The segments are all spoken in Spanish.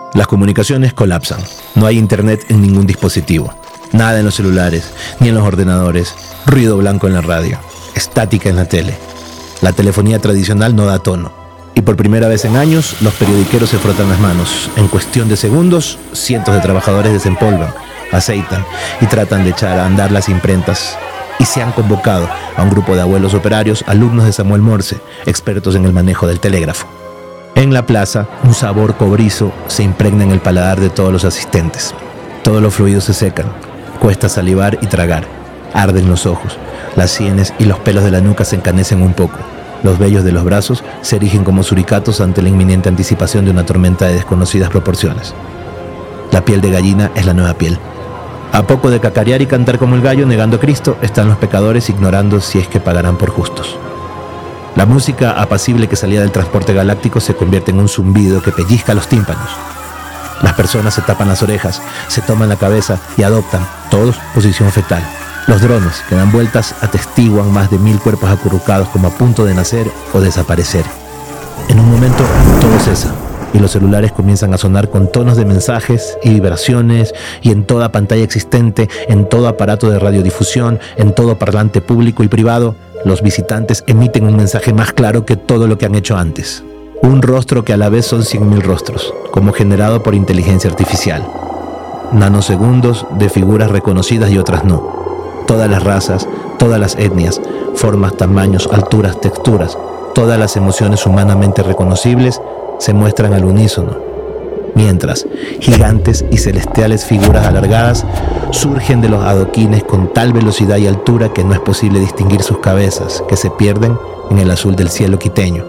Las comunicaciones colapsan. No hay internet en ningún dispositivo. Nada en los celulares, ni en los ordenadores. Ruido blanco en la radio. Estática en la tele. La telefonía tradicional no da tono. Y por primera vez en años, los periodiqueros se frotan las manos. En cuestión de segundos, cientos de trabajadores desempolvan, aceitan y tratan de echar a andar las imprentas. Y se han convocado a un grupo de abuelos operarios, alumnos de Samuel Morse, expertos en el manejo del telégrafo. En la plaza, un sabor cobrizo se impregna en el paladar de todos los asistentes. Todos los fluidos se secan. Cuesta salivar y tragar. Arden los ojos. Las sienes y los pelos de la nuca se encanecen un poco. Los vellos de los brazos se erigen como suricatos ante la inminente anticipación de una tormenta de desconocidas proporciones. La piel de gallina es la nueva piel. A poco de cacarear y cantar como el gallo, negando a Cristo, están los pecadores ignorando si es que pagarán por justos. La música apacible que salía del transporte galáctico se convierte en un zumbido que pellizca los tímpanos. Las personas se tapan las orejas, se toman la cabeza y adoptan, todos, posición fetal. Los drones que dan vueltas atestiguan más de 1000 cuerpos acurrucados como a punto de nacer o desaparecer. En un momento, todo cesa y los celulares comienzan a sonar con tonos de mensajes y vibraciones, y en toda pantalla existente, en todo aparato de radiodifusión, en todo parlante público y privado, los visitantes emiten un mensaje más claro que todo lo que han hecho antes. Un rostro que a la vez son 100.000 rostros, como generado por inteligencia artificial. Nanosegundos de figuras reconocidas y otras no. Todas las razas, todas las etnias, formas, tamaños, alturas, texturas, todas las emociones humanamente reconocibles se muestran al unísono. Mientras, gigantes y celestiales figuras alargadas surgen de los adoquines con tal velocidad y altura que no es posible distinguir sus cabezas, que se pierden en el azul del cielo quiteño.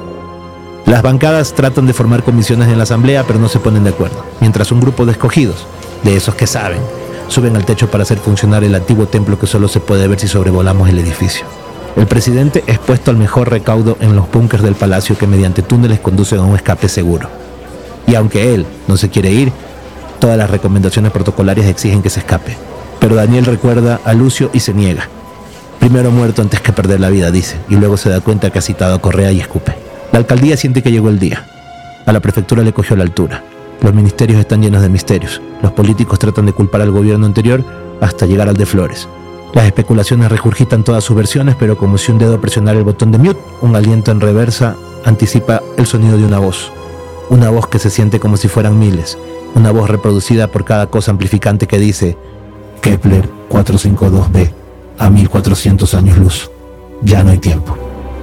Las bancadas tratan de formar comisiones en la asamblea, pero no se ponen de acuerdo, mientras un grupo de escogidos, de esos que saben, suben al techo para hacer funcionar el antiguo templo que solo se puede ver si sobrevolamos el edificio. El presidente es puesto al mejor recaudo en los búnkers del palacio que mediante túneles conducen a un escape seguro. Y aunque él no se quiere ir, todas las recomendaciones protocolarias exigen que se escape. Pero Daniel recuerda a Lucio y se niega. Primero muerto antes que perder la vida, dice, y luego se da cuenta que ha citado a Correa y escupe. La alcaldía siente que llegó el día. A la prefectura le cogió la altura. Los ministerios están llenos de misterios. Los políticos tratan de culpar al gobierno anterior hasta llegar al de Flores. Las especulaciones regurgitan todas sus versiones, pero como si un dedo presionara el botón de mute, un aliento en reversa anticipa el sonido de una voz. Una voz que se siente como si fueran miles. Una voz reproducida por cada cosa amplificante que dice: Kepler 452b, a 1400 años luz. Ya no hay tiempo.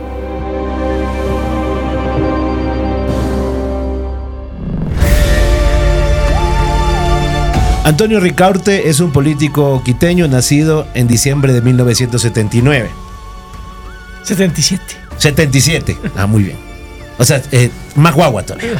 Antonio Ricaurte es un político quiteño nacido en diciembre de 1979. 77. Ah, muy bien. O sea, más guagua todavía.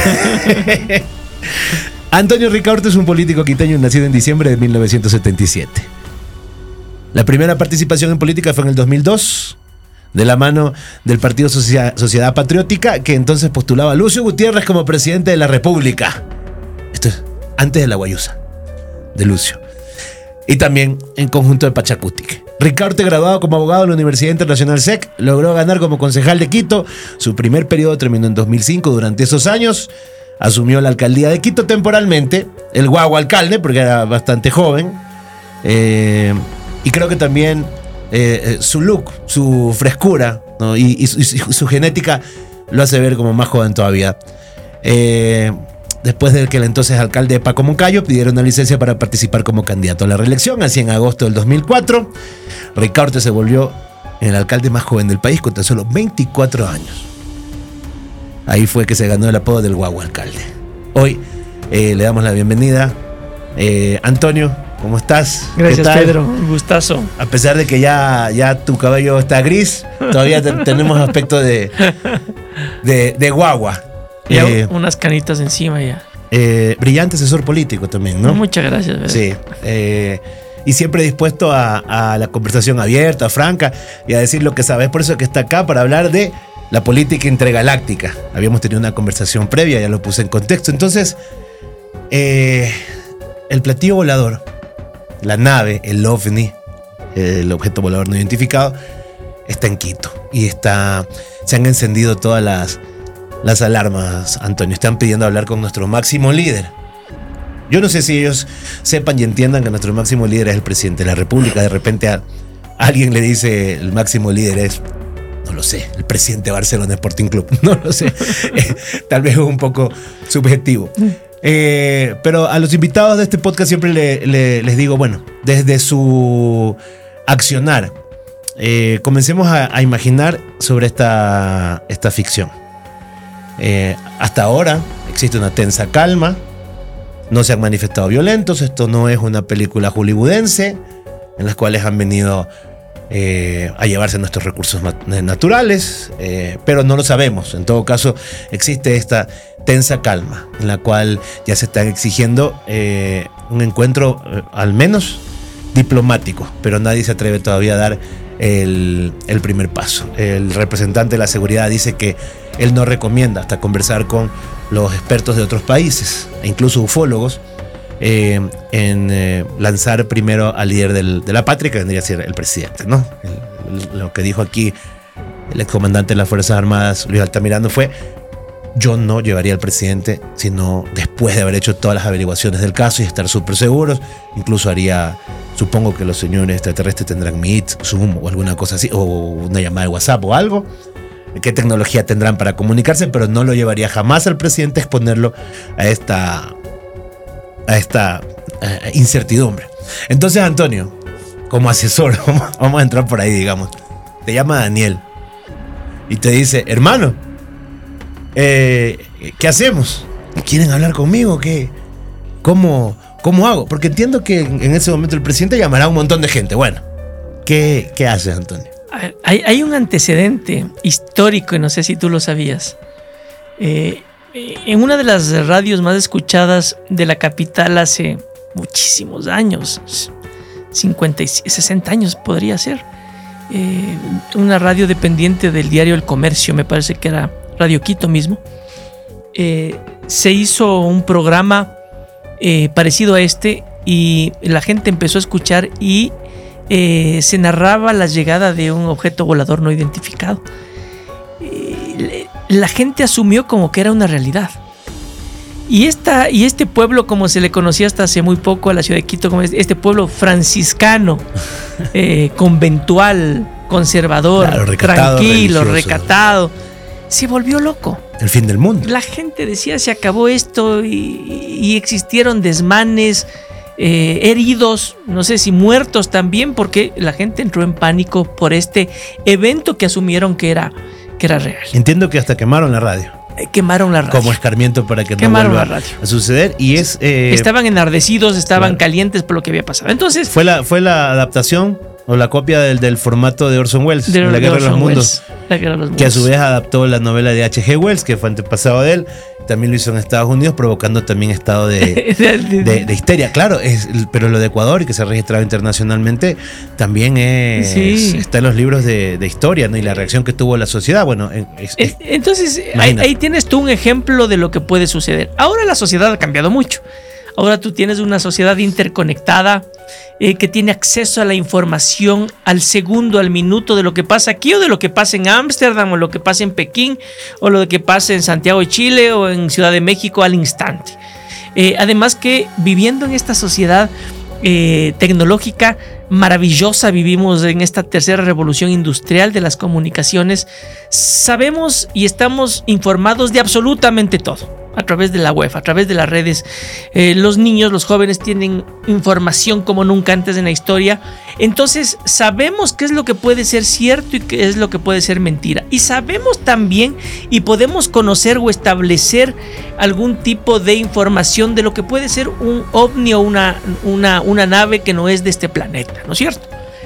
Antonio Ricaurte es un político quiteño nacido en diciembre de 1977. La primera participación en política fue en el 2002, de la mano del Partido Sociedad Patriótica, que entonces postulaba a Lucio Gutiérrez como presidente de la República. Esto es antes de la guayusa de Lucio. Y también en conjunto de Pachacutic. Ricaurte, graduado como abogado en la Universidad Internacional SEC, logró ganar como concejal de Quito. Su primer periodo terminó en 2005. Durante esos años asumió la alcaldía de Quito temporalmente, el guagua alcalde, porque era bastante joven. Y creo que también su look, su frescura, ¿no? y su genética lo hace ver como más joven todavía. Después de que el entonces alcalde Paco Moncayo pidiera una licencia para participar como candidato a la reelección, así en agosto del 2004, Ricaurte se volvió el alcalde más joven del país con tan solo 24 años. Ahí fue que se ganó el apodo del guagua alcalde. Hoy le damos la bienvenida. Antonio, ¿cómo estás? Gracias, Pedro, un gustazo. A pesar de que ya tu cabello está gris, todavía tenemos aspecto de guagua. Ya unas canitas encima ya. Brillante asesor político también, ¿no? Muchas gracias, ¿verdad? Sí. Y siempre dispuesto a la conversación abierta, franca, y a decir lo que sabes. Por eso que está acá, para hablar de la política intergaláctica. Habíamos tenido una conversación previa, ya lo puse en contexto. Entonces, el platillo volador, la nave, el OVNI, el objeto volador no identificado, está en Quito. Y se han encendido todas las alarmas, Antonio. Están pidiendo hablar con nuestro máximo líder, Yo no sé si ellos sepan y entiendan que nuestro máximo líder es el presidente de la República. De repente a alguien le dice el máximo líder es, no lo sé, el presidente de Barcelona Sporting Club. No lo sé. Tal vez es un poco subjetivo. Pero a los invitados de este podcast siempre les digo, bueno, desde su accionar, comencemos a imaginar sobre esta ficción. Hasta ahora existe una tensa calma, no se han manifestado violentos, esto no es una película hollywoodense en las cuales han venido a llevarse nuestros recursos naturales, pero no lo sabemos. En todo caso, existe esta tensa calma en la cual ya se están exigiendo un encuentro al menos diplomático, pero nadie se atreve todavía a dar el primer paso. El representante de la seguridad dice que él no recomienda hasta conversar con los expertos de otros países e incluso ufólogos en lanzar primero al líder de la patria, que vendría a ser el presidente, ¿no? Lo que dijo aquí el excomandante de las Fuerzas Armadas, Luis Altamirano, fue: yo no llevaría al presidente sino después de haber hecho todas las averiguaciones del caso y estar súper seguros. Incluso haría, supongo que los señores extraterrestres tendrán Meet, Zoom o alguna cosa así, o una llamada de WhatsApp o algo. ¿Qué tecnología tendrán para comunicarse? Pero no lo llevaría jamás al presidente a exponerlo a esta incertidumbre. Entonces, Antonio, como asesor, vamos a entrar por ahí, digamos, te llama Daniel y te dice: hermano, ¿qué hacemos? ¿Quieren hablar conmigo? ¿Cómo hago? Porque entiendo que en ese momento el presidente llamará a un montón de gente. Bueno, ¿qué haces, Antonio? Hay un antecedente histórico, y no sé si tú lo sabías. En una de las radios más escuchadas de la capital hace muchísimos años, 50 y 60 años podría ser, una radio dependiente del diario El Comercio, me parece que era Radio Quito mismo, se hizo un programa parecido a este y la gente empezó a escuchar y se narraba la llegada de un objeto volador no identificado. La gente asumió como que era una realidad. Y este pueblo, como se le conocía hasta hace muy poco a la ciudad de Quito, como este pueblo franciscano, conventual, conservador, claro, recatado, tranquilo, recatado, se volvió loco. El fin del mundo. La gente decía: se acabó esto, y existieron desmanes, heridos, no sé si muertos también, porque la gente entró en pánico por este evento que asumieron que era real. Entiendo que hasta quemaron la radio. Quemaron la radio. Como escarmiento para que no vuelva a suceder. Y estaban enardecidos, estaban calientes por lo que había pasado. Entonces, fue la adaptación o la copia del formato de Orson Welles, de La Guerra de los Mundos, que a su vez adaptó la novela de H.G. Wells, que fue antepasado de él. También lo hizo en Estados Unidos, provocando también estado de histeria. Claro, pero lo de Ecuador, y que se ha registrado internacionalmente, también está en los libros de historia, ¿no? Y la reacción que tuvo la sociedad. Bueno, entonces ahí tienes tú un ejemplo de lo que puede suceder. Ahora la sociedad ha cambiado mucho. Ahora tú tienes una sociedad interconectada, que tiene acceso a la información al segundo, al minuto, de lo que pasa aquí o de lo que pasa en Ámsterdam o lo que pasa en Pekín o lo que pasa en Santiago de Chile o en Ciudad de México al instante. Además que viviendo en esta sociedad tecnológica maravillosa, vivimos en esta tercera revolución industrial de las comunicaciones, sabemos y estamos informados de absolutamente todo. A través de la web, a través de las redes, los niños, los jóvenes tienen información como nunca antes en la historia. Entonces sabemos qué es lo que puede ser cierto y qué es lo que puede ser mentira. Y sabemos también y podemos conocer o establecer algún tipo de información de lo que puede ser un ovni o una nave que no es de este planeta, ¿no es cierto?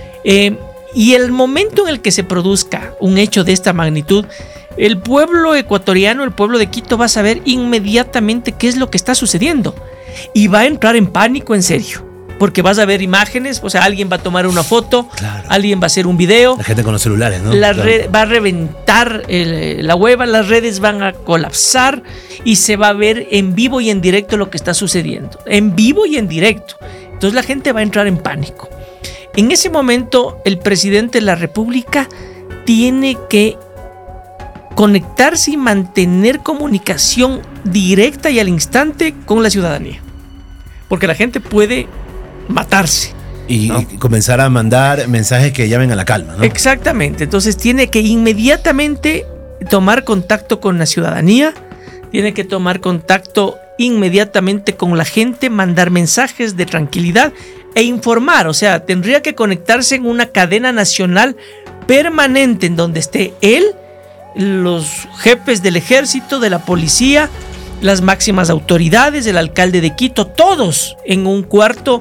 Y el momento en el que se produzca un hecho de esta magnitud, el pueblo ecuatoriano, el pueblo de Quito, va a saber inmediatamente qué es lo que está sucediendo y va a entrar en pánico en serio, porque vas a ver imágenes, o sea, alguien va a tomar una foto, claro, alguien va a hacer un video, la gente con los celulares, ¿no? Va a reventar la web, las redes van a colapsar y se va a ver en vivo y en directo lo que está sucediendo, en vivo y en directo. Entonces la gente va a entrar en pánico. En ese momento el presidente de la República tiene que conectarse y mantener comunicación directa y al instante con la ciudadanía. porque la gente puede matarse. Y comenzar a mandar mensajes que llamen a la calma, ¿no? Exactamente. Entonces tiene que inmediatamente tomar contacto con la ciudadanía, tiene que tomar contacto inmediatamente con la gente, mandar mensajes de tranquilidad e informar. O sea, tendría que conectarse en una cadena nacional permanente en donde esté él, los jefes del ejército, de la policía, las máximas autoridades, el alcalde de Quito, todos en un cuarto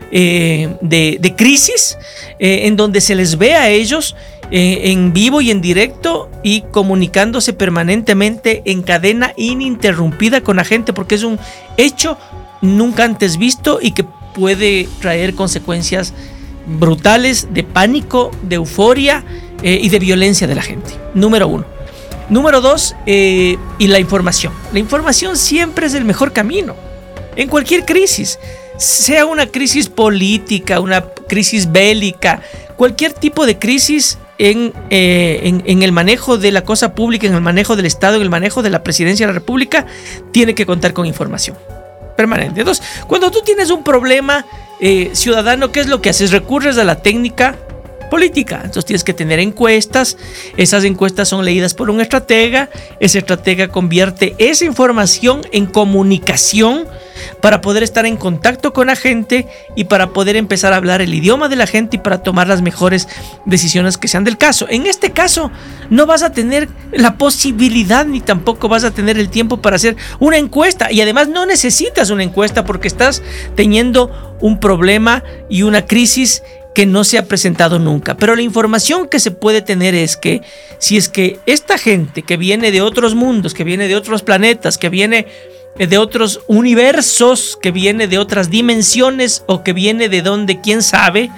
de crisis, en donde se les ve a ellos en vivo y en directo y comunicándose permanentemente en cadena ininterrumpida con la gente, porque es un hecho nunca antes visto y que puede traer consecuencias brutales de pánico, de euforia y de violencia de la gente. Número 1. Número 2, y la información. La información siempre es el mejor camino en cualquier crisis, sea una crisis política, una crisis bélica, cualquier tipo de crisis en el manejo de la cosa pública, en el manejo del Estado, en el manejo de la presidencia de la República, tiene que contar con información permanente. Entonces, cuando tú tienes un problema ciudadano, ¿qué es lo que haces? Recurres a la técnica política. Entonces tienes que tener encuestas. Esas encuestas son leídas por un estratega. Ese estratega convierte esa información en comunicación para poder estar en contacto con la gente y para poder empezar a hablar el idioma de la gente y para tomar las mejores decisiones que sean del caso. En este caso no vas a tener la posibilidad ni tampoco vas a tener el tiempo para hacer una encuesta, y además no necesitas una encuesta porque estás teniendo un problema y una crisis que no se ha presentado nunca. Pero la información que se puede tener es que si es que esta gente que viene de otros mundos, que viene de otros planetas, que viene de otros universos, que viene de otras dimensiones o que viene de donde, quién sabe,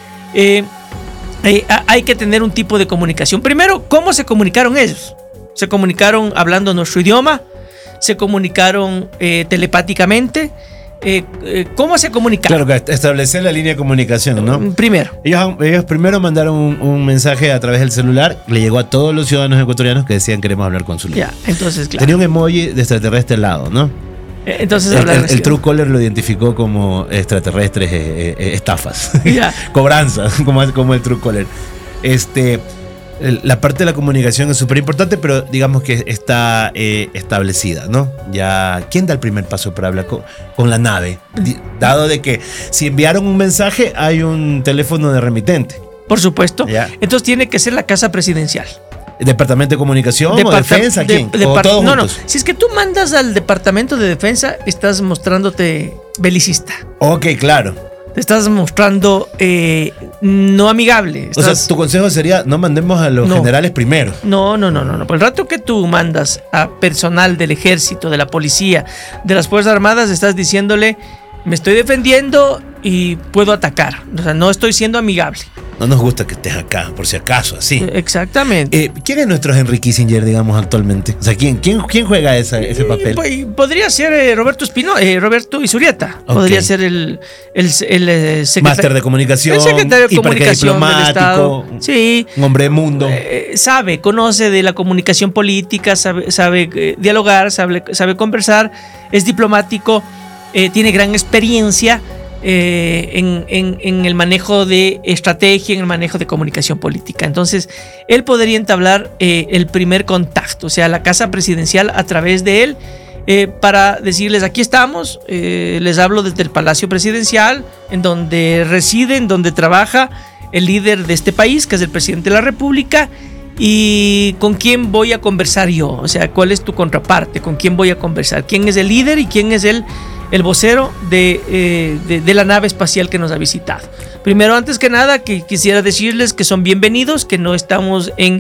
hay que tener un tipo de comunicación. Primero, ¿cómo se comunicaron ellos? Se comunicaron hablando nuestro idioma, se comunicaron telepáticamente. ¿Cómo se comunicaron? Claro, que establecer la línea de comunicación, ¿no? Primero. Ellos primero mandaron un mensaje a través del celular, le llegó a todos los ciudadanos ecuatorianos que decían queremos hablar con su líder. Ya, entonces, claro. Tenía un emoji de extraterrestre al lado, ¿no? Entonces el Truecaller lo identificó como extraterrestres, estafas, ya. Cobranzas, como el Truecaller. La parte de la comunicación es súper importante, pero digamos que está establecida, ¿no? Ya, ¿quién da el primer paso para hablar con la nave? Dado de que si enviaron un mensaje, hay un teléfono de remitente. Por supuesto. Ya. Entonces tiene que ser la casa presidencial. ¿Departamento de comunicación o defensa? ¿Quién? ¿O todos juntos? Si es que tú mandas al departamento de defensa, estás mostrándote belicista. Ok, claro. Te estás mostrando no amigable. O sea, tu consejo sería no mandemos a los generales primero. No. Por el rato que tú mandas a personal del ejército, de la policía, de las Fuerzas Armadas, estás diciéndole, me estoy defendiendo y puedo atacar. O sea, no estoy siendo amigable. No nos gusta que estés acá, por si acaso, así. Exactamente. ¿Quién es nuestro Henry Kissinger, digamos, actualmente? O sea, ¿quién juega ese papel? Podría ser Roberto Isurieta. Okay. Podría ser el secretario. Máster de comunicación. El secretario de comunicación del Estado. Sí. Un hombre de mundo. Conoce de la comunicación política, sabe dialogar, sabe conversar, es diplomático, tiene gran experiencia en el manejo de estrategia, en el manejo de comunicación política. Entonces, él podría entablar el primer contacto, o sea, la casa presidencial a través de él, para decirles, aquí estamos, les hablo desde el Palacio Presidencial, en donde reside, en donde trabaja el líder de este país, que es el presidente de la República, y con quién voy a conversar yo, o sea, cuál es tu contraparte, con quién voy a conversar, quién es el líder y quién es el vocero de la nave espacial que nos ha visitado. Primero, antes que nada, que quisiera decirles que son bienvenidos, que no estamos en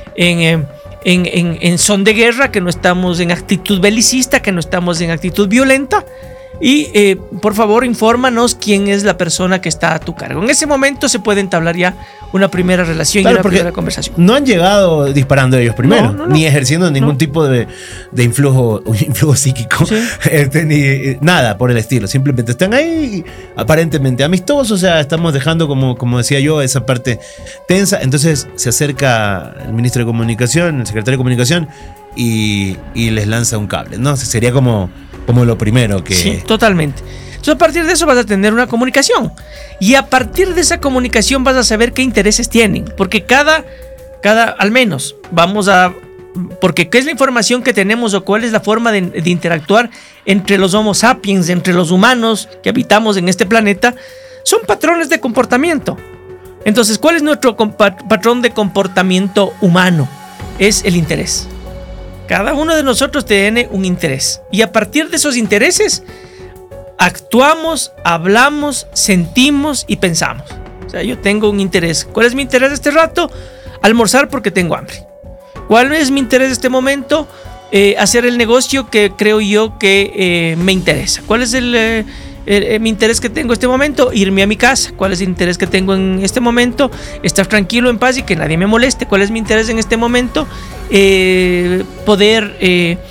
son de guerra, que no estamos en actitud belicista, que no estamos en actitud violenta. Y por favor, infórmanos quién es la persona que está a tu cargo. En ese momento se puede entablar ya una primera relación, claro, y una primera conversación. No han llegado disparando ellos primero, ni ejerciendo ningún tipo de influjo psíquico, sí. Ni nada por el estilo. Simplemente están ahí aparentemente amistosos, o sea, estamos dejando, como decía yo, esa parte tensa. Entonces se acerca el ministro de Comunicación, el secretario de Comunicación, y les lanza un cable, ¿no? Sería como lo primero que... Sí, totalmente. Entonces, a partir de eso vas a tener una comunicación. Y a partir de esa comunicación vas a saber qué intereses tienen. Porque al menos, porque qué es la información que tenemos o cuál es la forma de interactuar entre los Homo sapiens, entre los humanos que habitamos en este planeta, son patrones de comportamiento. Entonces, ¿cuál es nuestro patrón de comportamiento humano? Es el interés. Cada uno de nosotros tiene un interés. Y a partir de esos intereses, actuamos, hablamos, sentimos y pensamos. O sea, yo tengo un interés. ¿Cuál es mi interés este rato? Almorzar porque tengo hambre. ¿Cuál es mi interés en este momento? Hacer el negocio que creo yo que me interesa. ¿Cuál es mi interés que tengo en este momento? Irme a mi casa. ¿Cuál es el interés que tengo en este momento? Estar tranquilo, en paz y que nadie me moleste. ¿Cuál es mi interés en este momento? Poder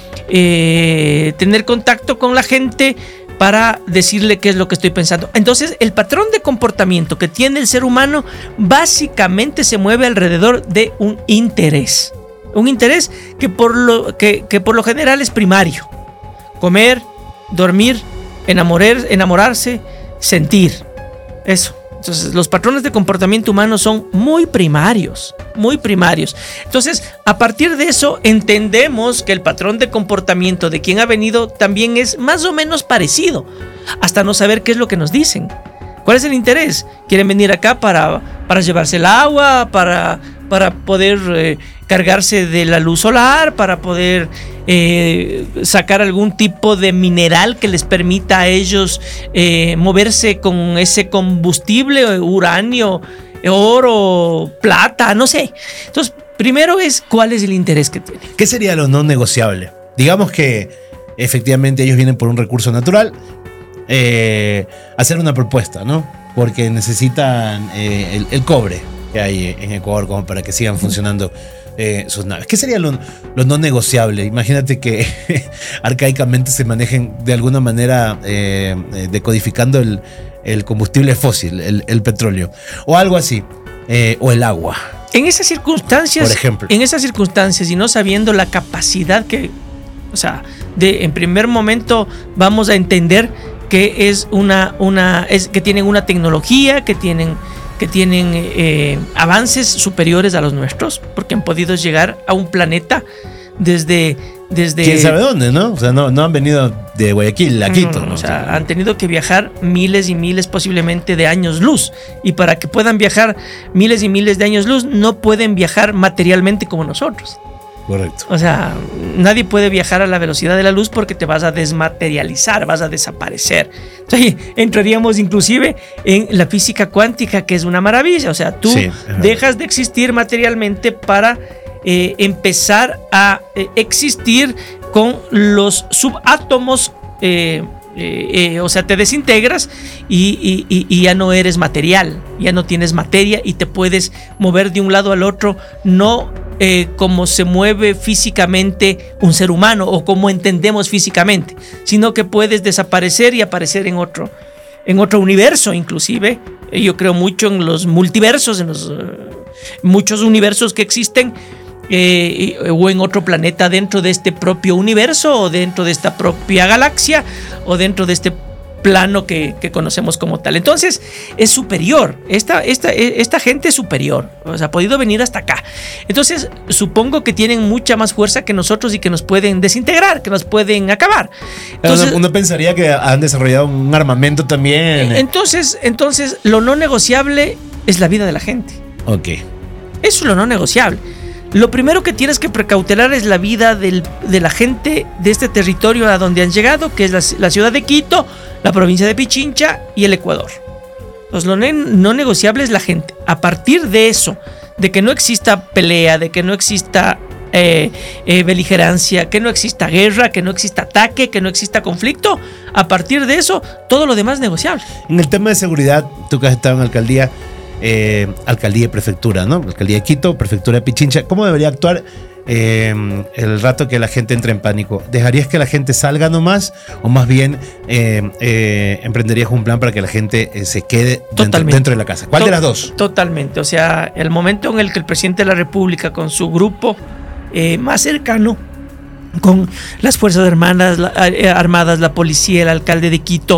tener contacto con la gente para decirle qué es lo que estoy pensando. Entonces, el patrón de comportamiento que tiene el ser humano básicamente se mueve alrededor de un interés. Un interés que por lo general es primario. Comer, dormir, enamorarse, sentir. Eso. Entonces, los patrones de comportamiento humano son muy primarios. Muy primarios. Entonces, a partir de eso, entendemos que el patrón de comportamiento de quien ha venido también es más o menos parecido. Hasta no saber qué es lo que nos dicen. ¿Cuál es el interés? Quieren venir acá para llevarse el agua, para poder cargarse de la luz solar, para poder sacar algún tipo de mineral que les permita a ellos moverse con ese combustible, uranio, oro, plata, no sé. Entonces, primero es cuál es el interés que tienen. ¿Qué sería lo no negociable? Digamos que efectivamente ellos vienen por un recurso natural, hacer una propuesta, ¿no? Porque necesitan el cobre que hay en Ecuador como para que sigan funcionando sus naves. ¿Qué sería lo no negociable? Imagínate que arcaicamente se manejen de alguna manera decodificando el combustible fósil, el petróleo, o algo así, o el agua. En esas circunstancias, por ejemplo. En esas circunstancias y no sabiendo la capacidad que, o sea, en primer momento vamos a entender que es que tienen una tecnología, que tienen avances superiores a los nuestros, porque han podido llegar a un planeta desde quién sabe dónde, ¿no? O sea, no han venido de Guayaquil a Quito, ¿no? O sea, han tenido que viajar miles y miles posiblemente de años luz, y para que puedan viajar miles y miles de años luz no pueden viajar materialmente como nosotros. Correcto. O sea, nadie puede viajar a la velocidad de la luz porque te vas a desmaterializar, vas a desaparecer. Entonces, entraríamos inclusive en la física cuántica, que es una maravilla. O sea, tú dejas de existir materialmente para empezar a existir con los subátomos. O sea, te desintegras y ya no eres material, ya no tienes materia y te puedes mover de un lado al otro, no como se mueve físicamente un ser humano o como entendemos físicamente, sino que puedes desaparecer y aparecer en otro universo. Inclusive yo creo mucho en los multiversos, en los muchos universos que existen, o en otro planeta dentro de este propio universo, o dentro de esta propia galaxia, o dentro de este plano que conocemos como tal. Entonces es superior, esta gente es superior, o sea, ha podido venir hasta acá. Entonces supongo que tienen mucha más fuerza que nosotros y que nos pueden desintegrar, que nos pueden acabar. Entonces, uno pensaría que han desarrollado un armamento también. Entonces lo no negociable es la vida de la gente. Ok. Eso es lo no negociable. Lo primero que tienes que precautelar es la vida de la gente de este territorio a donde han llegado, que es la ciudad de Quito, la provincia de Pichincha y el Ecuador. Entonces, lo no negociable es la gente. A partir de eso, de que no exista pelea, de que no exista beligerancia, que no exista guerra, que no exista ataque, que no exista conflicto, a partir de eso, todo lo demás es negociable. En el tema de seguridad, tú que has estado en alcaldía y prefectura, ¿no? Alcaldía de Quito, prefectura de Pichincha, ¿cómo debería actuar el rato que la gente entre en pánico? ¿Dejarías que la gente salga nomás o más bien emprenderías un plan para que la gente se quede dentro de la casa? ¿Cuál de las dos? Totalmente, o sea, el momento en el que el presidente de la República con su grupo más cercano, con las Fuerzas Armadas, la policía, el alcalde de Quito,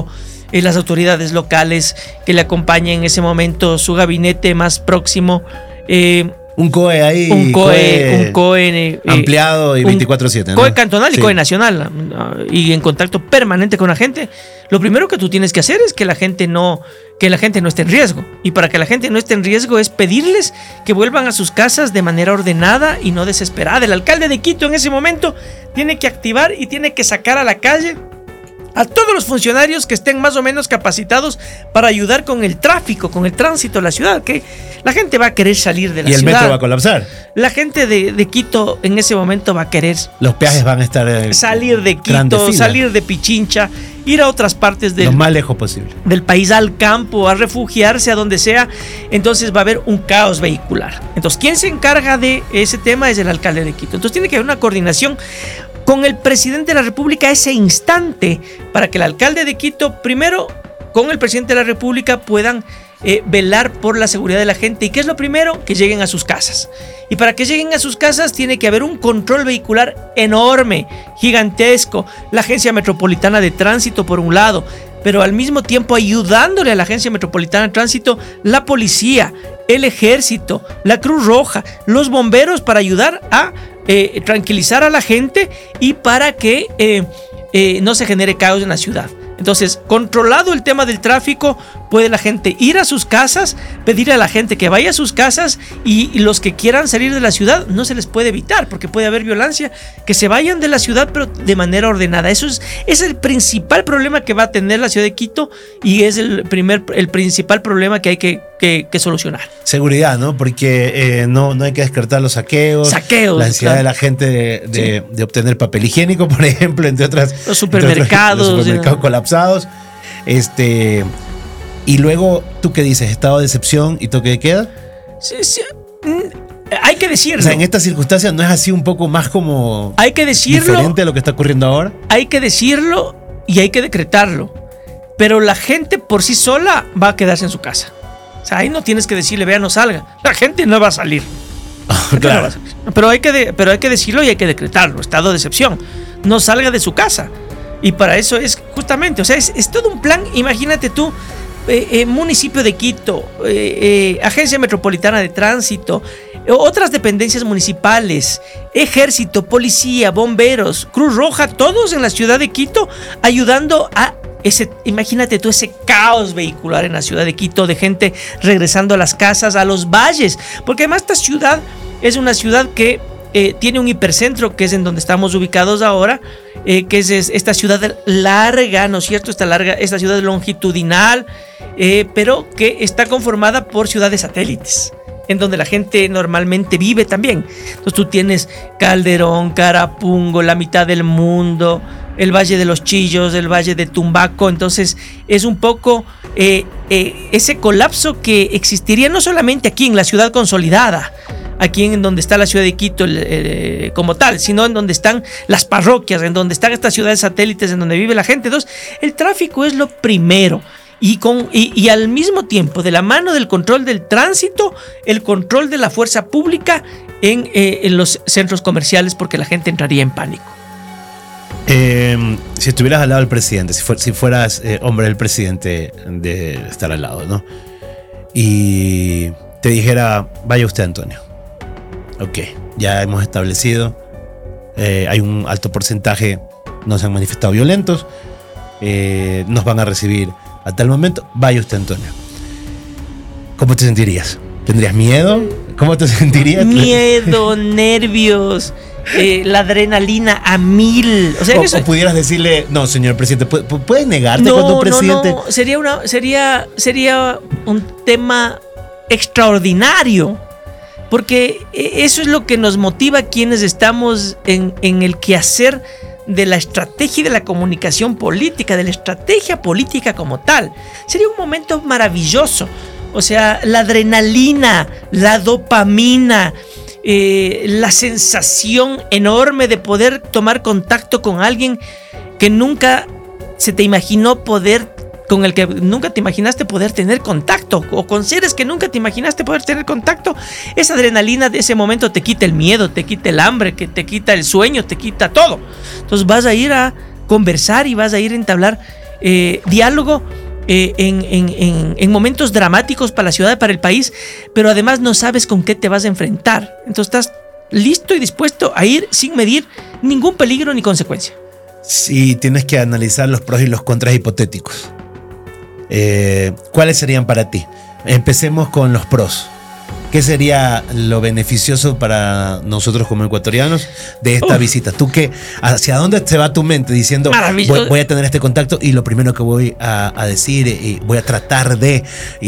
las autoridades locales que le acompañen en ese momento, su gabinete más próximo. Un COE ahí. Un COE ampliado y 24/7. COE cantonal y COE nacional. Y en contacto permanente con la gente. Lo primero que tú tienes que hacer es que la gente no esté en riesgo. Y para que la gente no esté en riesgo es pedirles que vuelvan a sus casas de manera ordenada y no desesperada. El alcalde de Quito en ese momento tiene que activar y tiene que sacar a la calle a todos los funcionarios que estén más o menos capacitados para ayudar con el tráfico, con el tránsito de la ciudad, que la gente va a querer salir de la ciudad. Y el metro va a colapsar. La gente de Quito en ese momento va a querer... Los peajes van a estar... salir de Quito, salir de Pichincha, ir a otras partes lo más lejos posible del país, al campo, a refugiarse a donde sea. Entonces va a haber un caos vehicular. Entonces, ¿quién se encarga de ese tema? Es el alcalde de Quito. Entonces tiene que haber una coordinación con el presidente de la República a ese instante, para que el alcalde de Quito, primero, con el presidente de la República, puedan velar por la seguridad de la gente. ¿Y qué es lo primero? Que lleguen a sus casas. Y para que lleguen a sus casas tiene que haber un control vehicular enorme, gigantesco. La Agencia Metropolitana de Tránsito por un lado, pero al mismo tiempo ayudándole a la Agencia Metropolitana de Tránsito, la policía, el ejército, la Cruz Roja, los bomberos, para ayudar a tranquilizar a la gente y para que no se genere caos en la ciudad. Entonces, controlado el tema del tráfico, puede la gente ir a sus casas, pedirle a la gente que vaya a sus casas, y los que quieran salir de la ciudad no se les puede evitar porque puede haber violencia, que se vayan de la ciudad pero de manera ordenada. Eso es el principal problema que va a tener la ciudad de Quito, y es el principal problema que hay que solucionar. Seguridad, ¿no? Porque no hay que descartar los saqueos, la ansiedad de la gente de obtener papel higiénico, por ejemplo, entre otras. Los supermercados. Los supermercados colapsados. Y luego, ¿tú qué dices? ¿Estado de excepción y toque de queda? Sí. Hay que decirlo. O sea, en estas circunstancias, ¿no es así un poco más como... hay que decirlo, diferente a lo que está ocurriendo ahora? Hay que decirlo y hay que decretarlo. Pero la gente por sí sola va a quedarse en su casa. O sea, ahí no tienes que decirle, vea, no salga. La gente no va a salir. Claro. No va a salir. Pero hay que decirlo y hay que decretarlo. Estado de excepción. No salga de su casa. Y para eso es justamente, o sea, es todo un plan. Imagínate tú, municipio de Quito, Agencia Metropolitana de Tránsito, otras dependencias municipales, ejército, policía, bomberos, Cruz Roja, todos en la ciudad de Quito ayudando a imagínate tú ese caos vehicular en la ciudad de Quito, de gente regresando a las casas, a los valles, porque además esta ciudad es una ciudad que tiene un hipercentro, que es en donde estamos ubicados ahora, que es esta ciudad larga, ¿no es cierto? Esta ciudad longitudinal, pero que está conformada por ciudades satélites, en donde la gente normalmente vive también. Entonces tú tienes Calderón, Carapungo, la mitad del mundo, el Valle de los Chillos, el Valle de Tumbaco. Entonces es un poco ese colapso que existiría no solamente aquí en la ciudad consolidada, aquí en donde está la ciudad de Quito como tal, sino en donde están las parroquias, en donde están estas ciudades satélites, en donde vive la gente. Entonces el tráfico es lo primero. Y al mismo tiempo, de la mano del control del tránsito, el control de la fuerza pública en los centros comerciales, porque la gente entraría en pánico. Si estuvieras al lado del presidente, si fueras hombre del presidente, de estar al lado, ¿no? Y te dijera, vaya usted, Antonio. Ok, ya hemos establecido, hay un alto porcentaje, no se han manifestado violentos, nos van a recibir a tal momento, vaya usted, Antonio. ¿Cómo te sentirías? ¿Tendrías miedo? ¿Cómo te sentirías? Miedo, nervios, la adrenalina a 1000. O sea, o pudieras decirle, no, señor presidente, ¿puedes negarte cuando un presidente? No, sería un tema extraordinario, porque eso es lo que nos motiva a quienes estamos en el quehacer de la estrategia y de la comunicación política, de la estrategia política como tal. Sería un momento maravilloso. O sea, la adrenalina, la dopamina, la sensación enorme de poder tomar contacto con alguien que nunca se te imaginó con el que nunca te imaginaste poder tener contacto, o con seres que nunca te imaginaste poder tener contacto. Esa adrenalina de ese momento te quita el miedo, te quita el hambre, que te quita el sueño, te quita todo. Entonces vas a ir a conversar y vas a ir a entablar diálogo en momentos dramáticos para la ciudad y para el país, pero además no sabes con qué te vas a enfrentar. Entonces estás listo y dispuesto a ir sin medir ningún peligro ni consecuencia. Sí, tienes que analizar los pros y los contras hipotéticos. ¿Cuáles serían para ti? Empecemos con los pros. ¿Qué sería lo beneficioso para nosotros como ecuatorianos de esta visita? ¿Tú qué? ¿Hacia dónde te va tu mente diciendo voy a tener este contacto y lo primero que voy a decir voy a tratar de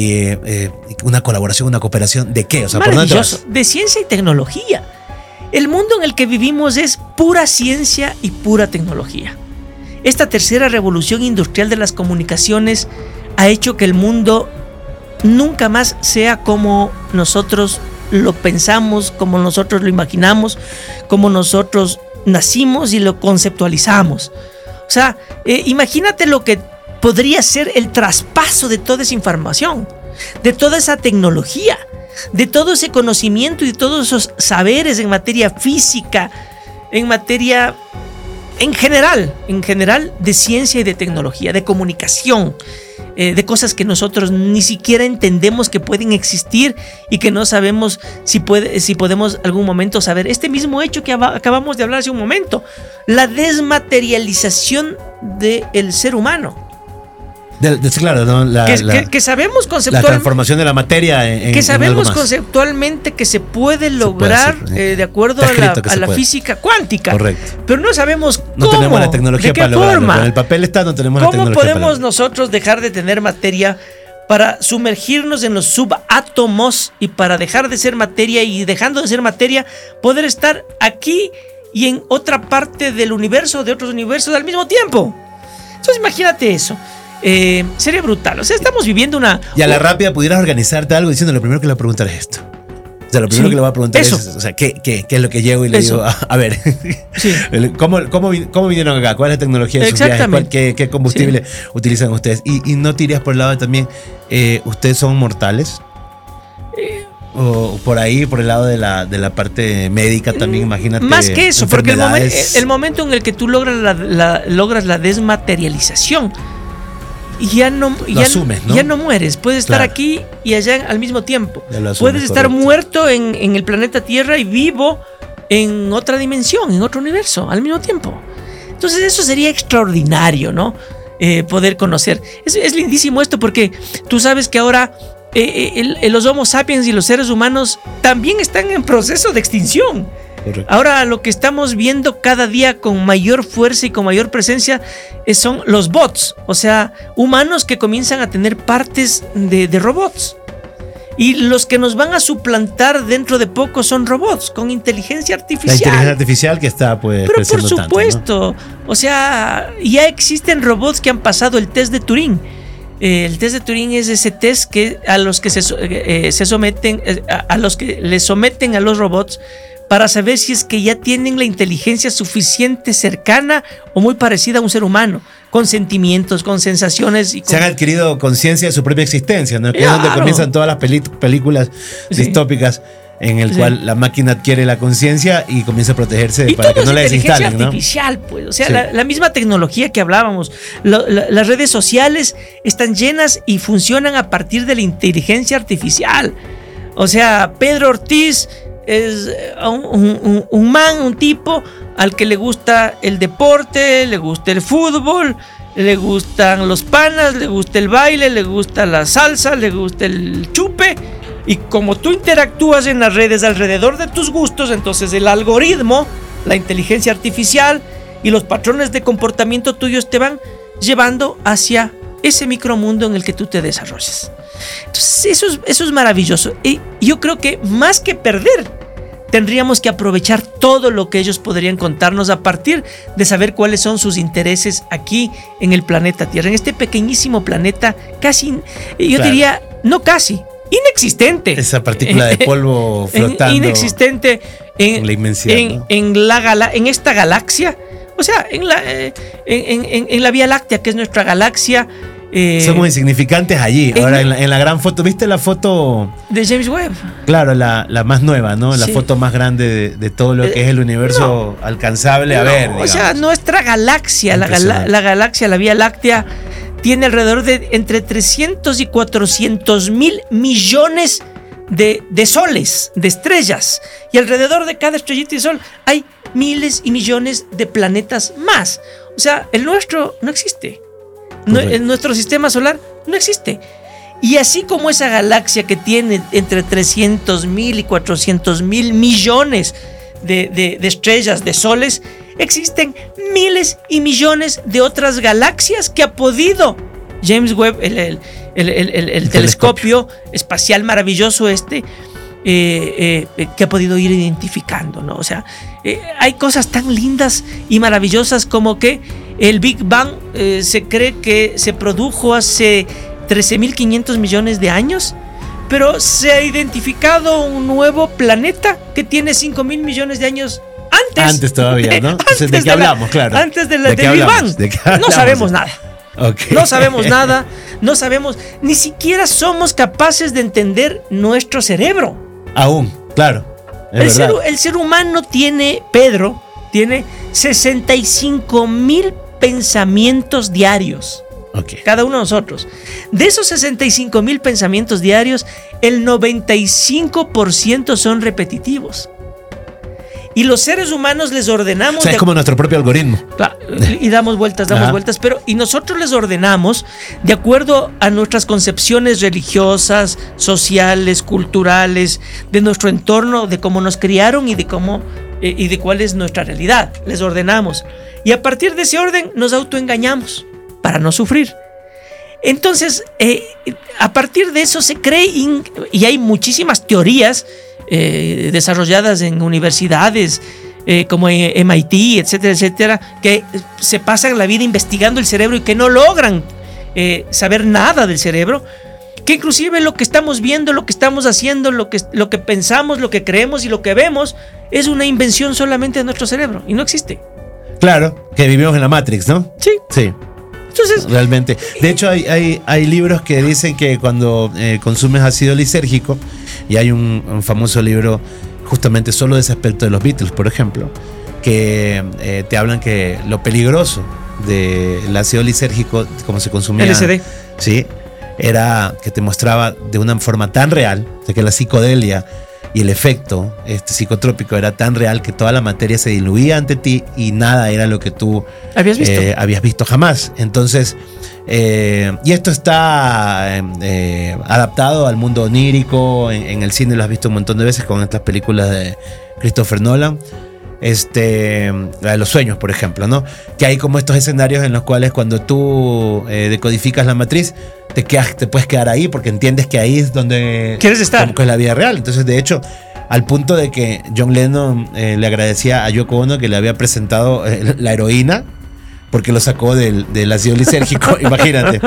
una colaboración, una cooperación de qué? O sea, ¿por dónde te vas? De ciencia y tecnología. El mundo en el que vivimos es pura ciencia y pura tecnología. Esta tercera revolución industrial de las comunicaciones ha hecho que el mundo nunca más sea como nosotros lo pensamos, como nosotros lo imaginamos, como nosotros nacimos y lo conceptualizamos. O sea, imagínate lo que podría ser el traspaso de toda esa información, de toda esa tecnología, de todo ese conocimiento y de todos esos saberes en materia física, en materia en general de ciencia y de tecnología, de comunicación, de cosas que nosotros ni siquiera entendemos que pueden existir y que no sabemos si podemos algún momento saber. Este mismo hecho que acabamos de hablar hace un momento, la desmaterialización del ser humano. Claro, ¿no? Que sabemos conceptualmente. La transformación de la materia que sabemos conceptualmente que se puede lograr de acuerdo a la física cuántica. Correcto. Pero no sabemos cómo. No tenemos la tecnología para lograrlo. Con el papel está, no tenemos la tecnología. ¿Cómo podemos nosotros dejar de tener materia para sumergirnos en los subatómos y para dejar de ser materia y dejando de ser materia poder estar aquí y en otra parte del universo, de otros universos al mismo tiempo? Entonces imagínate eso. Sería brutal. O sea, estamos viviendo una... Y a la rápida pudieras organizarte algo diciendo lo primero que le voy a preguntar es esto. O sea, lo primero que le voy a preguntar es, o sea, ¿qué es lo que llego? Y le digo, a ver, sí. ¿Cómo vinieron acá? ¿Cuál es la tecnología de sus viajes? ¿Qué combustible utilizan ustedes? Y no te irías por el lado de también, ¿ustedes son mortales? O por ahí, por el lado de la parte médica también, imagínate. Más que eso, porque el momento en el que tú logras la desmaterialización, ya no mueres. Puedes estar aquí y allá al mismo tiempo. Puedes estar muerto en el planeta Tierra y vivo en otra dimensión, en otro universo, al mismo tiempo. Entonces eso sería extraordinario, ¿no? Poder conocer. Es lindísimo esto porque tú sabes que ahora los Homo sapiens y los seres humanos también están en proceso de extinción. Correcto. Ahora lo que estamos viendo cada día con mayor fuerza y con mayor presencia son los bots, o sea, humanos que comienzan a tener partes de robots. Y los que nos van a suplantar dentro de poco son robots con inteligencia artificial. La inteligencia artificial que está Pero por supuesto, tanto, ¿no? O sea, ya existen robots que han pasado el test de Turing. El test de Turing es ese test que a los que se someten, a los que le someten a los robots para saber si es que ya tienen la inteligencia suficiente, cercana o muy parecida a un ser humano, con sentimientos, con sensaciones. Se han adquirido conciencia de su propia existencia, ¿no? Que es donde comienzan todas las películas distópicas en el cual la máquina adquiere la conciencia y comienza a protegerse para que no la desinstalen, ¿no? Artificial, pues. O sea, la misma tecnología que hablábamos. Las redes sociales están llenas y funcionan a partir de la inteligencia artificial. O sea, Pedro Ortiz es un tipo al que le gusta el deporte, le gusta el fútbol, le gustan los panas, le gusta el baile, le gusta la salsa, le gusta el chupe. Y como tú interactúas en las redes alrededor de tus gustos, entonces el algoritmo, la inteligencia artificial y los patrones de comportamiento tuyos te van llevando hacia ese micromundo en el que tú te desarrollas. Entonces eso es maravilloso. Y yo creo que más que perder, tendríamos que aprovechar todo lo que ellos podrían contarnos a partir de saber cuáles son sus intereses aquí en el planeta Tierra, en este pequeñísimo planeta casi, yo diría, no casi, inexistente. Esa partícula de polvo flotando. Inexistente en la inmensidad, ¿no? En esta galaxia, o sea, en la Vía Láctea, que es nuestra galaxia. Somos insignificantes allí. Ahora en la gran foto, ¿viste la foto de James Webb? Claro, la más nueva, ¿no? La foto más grande de todo lo que es el universo alcanzable a ver, digamos. O sea, nuestra galaxia, la galaxia, la Vía Láctea, tiene alrededor de entre 300 y 400 mil millones de soles, de estrellas. Y alrededor de cada estrellita y sol hay miles y millones de planetas más. O sea, el nuestro no existe. Nuestro sistema solar no existe. Y así como esa galaxia que tiene entre 300 mil y 400 mil millones de estrellas, de soles, existen miles y millones de otras galaxias que ha podido James Webb, el telescopio espacial maravilloso que ha podido ir identificando, ¿no? O sea, hay cosas tan lindas y maravillosas como que el Big Bang se cree que se produjo hace 13.500 millones de años, pero se ha identificado un nuevo planeta que tiene 5.000 millones de años antes todavía, ¿no? Entonces, ¿de qué hablamos? Claro. Antes del Big Bang. No sabemos nada. Okay. No sabemos nada, no sabemos, ni siquiera somos capaces de entender nuestro cerebro. Aún, claro. El ser humano tiene 65.000 pensamientos diarios. Okay. Cada uno de nosotros. De esos 65.000 pensamientos diarios, el 95% son repetitivos. Y los seres humanos les ordenamos... O sea, es como nuestro propio algoritmo. Y damos vueltas, pero y nosotros les ordenamos de acuerdo a nuestras concepciones religiosas, sociales, culturales, de nuestro entorno, de cómo nos criaron y de cómo y de cuál es nuestra realidad. Les ordenamos. Y a partir de ese orden nos autoengañamos para no sufrir. Entonces, a partir de eso se cree, y hay muchísimas teorías desarrolladas en universidades como MIT, etcétera, etcétera, que se pasan la vida investigando el cerebro y que no logran saber nada del cerebro, que inclusive lo que estamos viendo, lo que estamos haciendo, lo que pensamos, lo que creemos y lo que vemos es una invención solamente de nuestro cerebro y no existe. Claro, que vivimos en la Matrix, ¿no? Sí. Entonces, realmente. De hecho, hay libros que dicen que cuando consumes ácido lisérgico, y hay un famoso libro justamente solo de ese aspecto de los Beatles, por ejemplo, que te hablan que lo peligroso del ácido lisérgico, como se consumía, LSD, sí, era que te mostraba de una forma tan real, de que la psicodelia y el efecto psicotrópico era tan real que toda la materia se diluía ante ti y nada era lo que tú habías visto jamás. Entonces, y esto está adaptado al mundo onírico, en el cine lo has visto un montón de veces con estas películas de Christopher Nolan. La de los sueños, por ejemplo, ¿no? Que hay como estos escenarios en los cuales cuando tú decodificas la matriz, te puedes quedar ahí porque entiendes que ahí es donde quieres estar, como que es la vida real. Entonces, de hecho, al punto de que John Lennon le agradecía a Yoko Ono que le había presentado la heroína porque lo sacó del ácido lisérgico. Imagínate.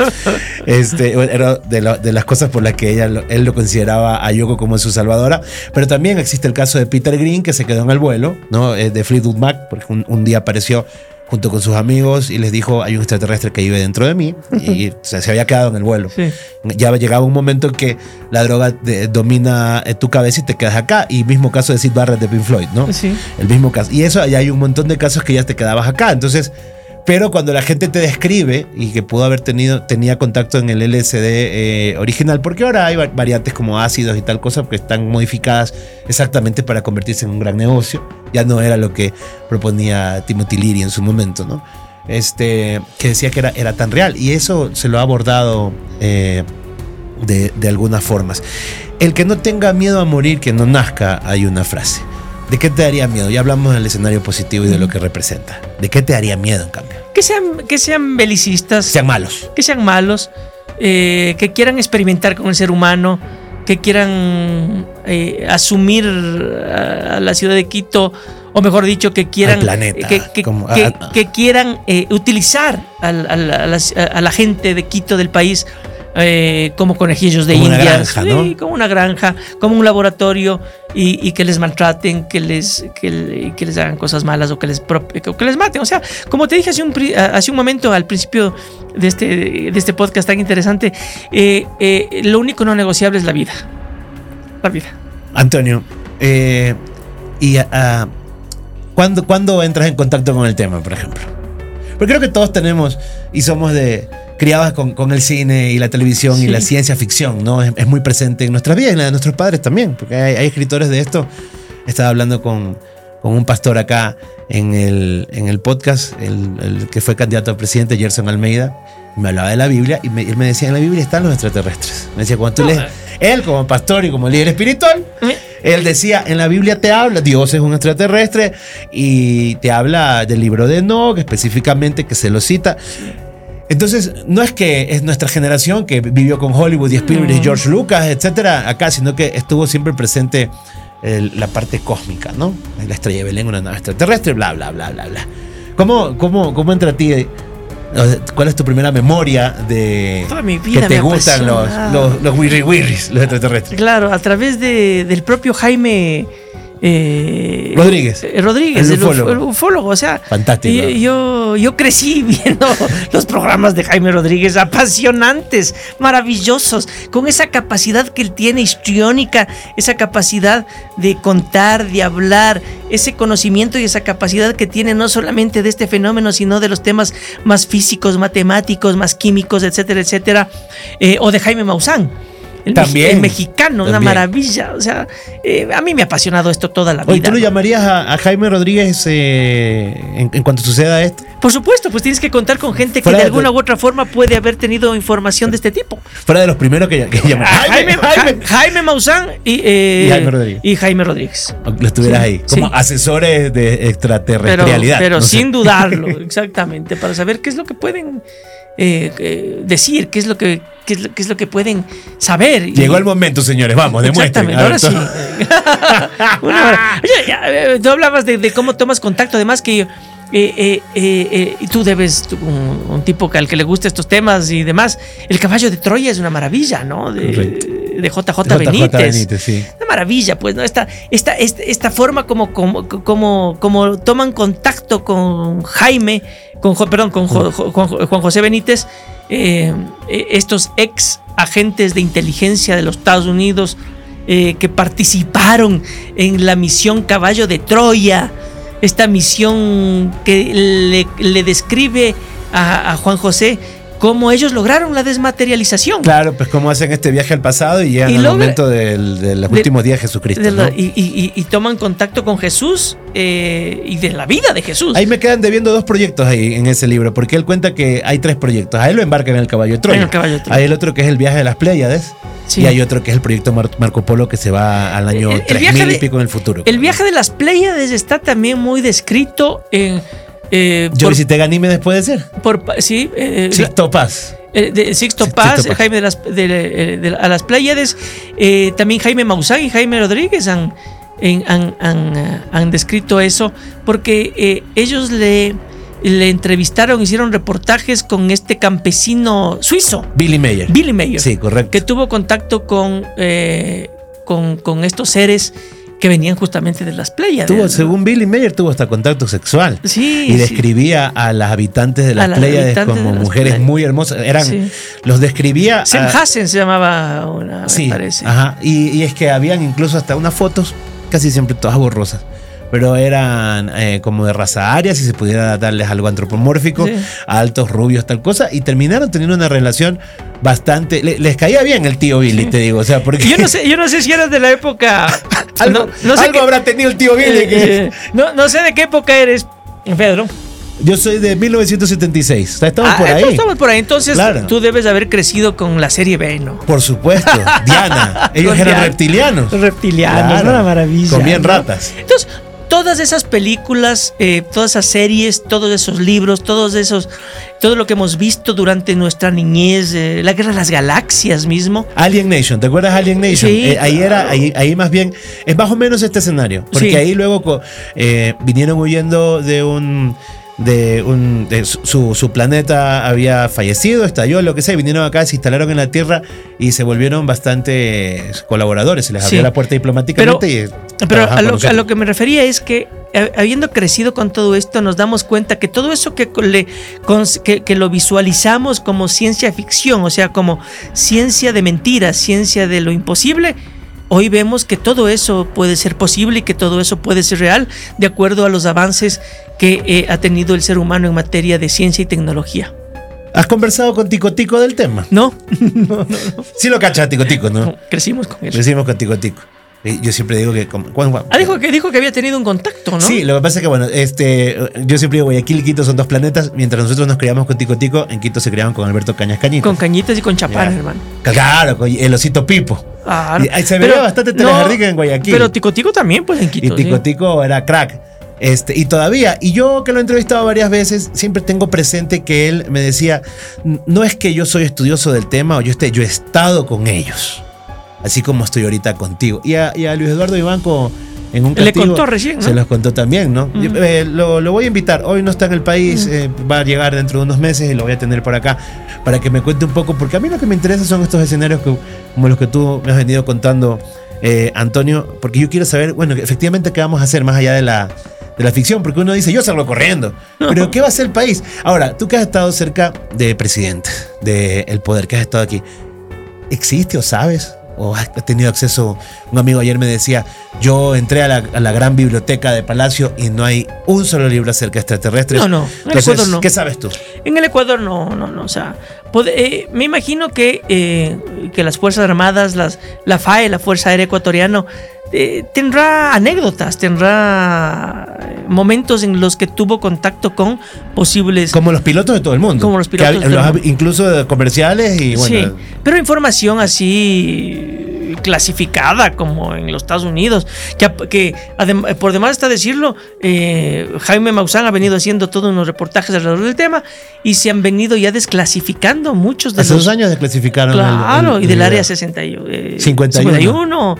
Era de las cosas por las que él lo consideraba a Yoko como su salvadora. Pero también existe el caso de Peter Green, que se quedó en el vuelo, ¿no? De Fleetwood Mac, porque un día apareció junto con sus amigos y les dijo: hay un extraterrestre que vive dentro de mí. Y o sea, se había quedado en el vuelo. Sí. Ya llegaba un momento en que la droga domina tu cabeza y te quedas acá. Y mismo caso de Syd Barrett de Pink Floyd, ¿no? Sí. El mismo caso. Y eso, ya hay un montón de casos que ya te quedabas acá. Entonces, pero cuando la gente te describe y que pudo haber tenía contacto en el LSD original, porque ahora hay variantes como ácidos y tal cosa que están modificadas exactamente para convertirse en un gran negocio. Ya no era lo que proponía Timothy Leary en su momento, ¿no? Que decía que era tan real, y eso se lo ha abordado de algunas formas. El que no tenga miedo a morir, que no nazca, hay una frase. ¿De qué te daría miedo? Ya hablamos del escenario positivo y de lo que representa. ¿De qué te daría miedo, en cambio? Que sean belicistas. Sean malos. Que sean malos. Que quieran experimentar con el ser humano. Que quieran asumir a la ciudad de Quito. O mejor dicho, que quieran... Al planeta. Que quieran utilizar a la gente de Quito, del país, como conejillos de India, una granja, ¿no? Sí, como una granja, como un laboratorio, y que les maltraten, que les hagan cosas malas o que les maten. O sea, como te dije hace un momento al principio de este podcast tan interesante, lo único no negociable es la vida. La vida. Antonio, ¿cuándo entras en contacto con el tema, por ejemplo? Porque creo que todos tenemos y somos criados con el cine y la televisión y la ciencia ficción, ¿no? Es muy presente en nuestras vidas y en la de nuestros padres también, porque hay escritores de esto. Estaba hablando con un pastor acá en el podcast, el que fue candidato a presidente, Gerson Almeida. Me hablaba de la Biblia y él me decía, en la Biblia están los extraterrestres. Me decía, cuando tú lees, él como pastor y como líder espiritual, él decía, en la Biblia te habla, Dios es un extraterrestre y te habla del libro de Enoch, específicamente, que se lo cita. Entonces, no es que es nuestra generación que vivió con Hollywood y Spielberg y George Lucas, etcétera, acá, sino que estuvo siempre presente la parte cósmica, ¿no? La estrella de Belén, una nave extraterrestre, bla, bla, bla, bla, bla. ¿Cómo entra a ti? ¿Cuál es tu primera memoria de toda mi vida que te gustan los wirris, los extraterrestres? Claro, a través del propio Jaime Rodríguez, el ufólogo, o sea, fantástico. Yo crecí viendo los programas de Jaime Rodríguez, apasionantes, maravillosos, con esa capacidad que él tiene histriónica, esa capacidad de contar, de hablar, ese conocimiento y esa capacidad que tiene no solamente de este fenómeno, sino de los temas más físicos, matemáticos, más químicos, etcétera, etcétera, o de Jaime Maussan. El mexicano, también. Una maravilla. O sea, a mí me ha apasionado esto toda la vida. ¿Tú lo llamarías a Jaime Rodríguez en cuanto suceda esto? Por supuesto, pues tienes que contar con gente que de alguna u otra forma puede haber tenido información de este tipo. Fuera de los primeros que llaman. Jaime Maussan y Jaime Rodríguez. Lo estuvieras ahí, como asesores de extraterrestrialidad. Pero no sin dudarlo, exactamente, para saber qué es lo que pueden decir, qué es lo que pueden saber. Llegó el momento, señores, vamos, demuestren. Exactamente, ahora sí. Oye, tú hablabas de cómo tomas contacto, además que y tú debes, un tipo al que le gusta estos temas y demás, el caballo de Troya es una maravilla, ¿no? De JJ Benítez. Sí. Una maravilla, pues, ¿no? Esta forma como toman contacto con Jaime, con Juan José Benítez, estos ex agentes de inteligencia de los Estados Unidos que participaron en la misión Caballo de Troya. Esta misión que le describe a Juan José cómo ellos lograron la desmaterialización. Claro, pues cómo hacen este viaje al pasado y llegan al momento de los últimos días de Jesucristo, ¿no? Y toman contacto con Jesús y de la vida de Jesús. Ahí me quedan debiendo 2 proyectos ahí en ese libro, porque él cuenta que hay 3 proyectos. A él lo embarcan en el Caballo de Troya. Hay el otro que es el viaje de las Pléyades. Sí. Y hay otro que es el proyecto Marco Polo, que se va al año 3000 y pico en el futuro. El viaje de las Pléyades está también muy descrito en... Yo visité Ganímedes, ¿puede ser? Sí. Sixto Paz. Sixto Paz, Jaime a las Pléyades. También Jaime Maussan y Jaime Rodríguez han descrito eso, porque ellos le entrevistaron, hicieron reportajes con este campesino suizo. Billy Mayer. Sí, correcto. Que tuvo contacto con estos seres que venían justamente de las Pléyades. Según Billy Mayer, tuvo hasta contacto sexual. Sí. Y describía a las habitantes de las Pléyades como mujeres muy hermosas. Los describía. Sem Hassen se llamaba una, me parece. Ajá. Y es que habían incluso hasta unas fotos, casi siempre todas borrosas, pero eran como de raza aria, si se pudiera darles algo antropomórfico, altos, rubios, tal cosa, y terminaron teniendo una relación bastante... Les caía bien el tío Billy, te digo, o sea, porque... Yo no sé si eras de la época... algo habrá tenido el tío Billy. No sé de qué época eres, Pedro. Yo soy de 1976. O sea, estamos por ahí. Estamos por ahí. Entonces, claro, tú debes haber crecido con la serie B, ¿no? Por supuesto. Diana. Ellos eran reptilianos. Reptilianos, claro. Una maravilla. Comían ratas. Entonces, todas esas películas, todas esas series, todos esos libros, todo lo que hemos visto durante nuestra niñez, la Guerra de las Galaxias mismo. Alien Nation, ¿te acuerdas de Alien Nation? Sí, ahí más bien es más o menos este escenario, porque ahí luego vinieron huyendo su planeta había fallecido, estalló, lo que sea, y vinieron acá, se instalaron en la Tierra y se volvieron bastante colaboradores, se les abrió la puerta diplomáticamente. Pero a lo que me refería es que, habiendo crecido con todo esto, nos damos cuenta que todo eso que lo visualizamos como ciencia ficción, o sea, como ciencia de mentiras, ciencia de lo imposible, hoy vemos que todo eso puede ser posible y que todo eso puede ser real de acuerdo a los avances que ha tenido el ser humano en materia de ciencia y tecnología. ¿Has conversado con Tico Tico del tema? No. Sí lo cachas a Tico Tico, ¿no? Crecimos con él. Crecimos con Tico Tico. Yo siempre digo que... dijo que había tenido un contacto, ¿no? Sí, lo que pasa es que, bueno, yo siempre digo, Guayaquil y Quito son dos planetas. Mientras nosotros nos criamos con Tico Tico, en Quito se criaban con Alberto Cañas Cañitas. Con Cañitas y con Chapán, hermano. Claro, con el osito Pipo. Claro. Y se veía bastante Telejardín en Guayaquil. Pero Tico Tico también, pues, en Quito. Y Tico Tico era crack. Y todavía, y yo que lo he entrevistado varias veces, siempre tengo presente que él me decía, no es que yo soy estudioso del tema o yo he estado con ellos. Así como estoy ahorita contigo. Y a Luis Eduardo Vivanco en un castigo, le contó recién, ¿no? Se los contó también, ¿no? Lo voy a invitar. Hoy no está en el país, va a llegar dentro de unos meses y lo voy a tener por acá para que me cuente un poco, porque a mí lo que me interesa son estos escenarios como los que tú me has venido contando, Antonio, porque yo quiero saber, bueno, efectivamente qué vamos a hacer más allá de la ficción, porque uno dice, yo salgo corriendo, pero ¿qué va a hacer el país? Ahora, tú que has estado cerca de presidente, del poder, que has estado aquí, ¿existe o sabes? ¿O has tenido acceso? Un amigo ayer me decía, yo entré a la gran biblioteca de Palacio y no hay un solo libro acerca de extraterrestres. No, en el Ecuador no. ¿Qué sabes tú? En el Ecuador no, o sea, me imagino que las Fuerzas Armadas, la FAE, la Fuerza Aérea Ecuatoriana, tendrá anécdotas, tendrá momentos en los que tuvo contacto con posibles... Como los pilotos de todo el mundo. Como los pilotos de todo el mundo. Incluso de comerciales y bueno... Sí, pero información así clasificada como en los Estados Unidos, que por demás está decirlo, Jaime Maussan ha venido haciendo todos unos reportajes alrededor del tema y se han venido ya desclasificando muchos de Hace 2 años desclasificaron. Claro, y del área 51.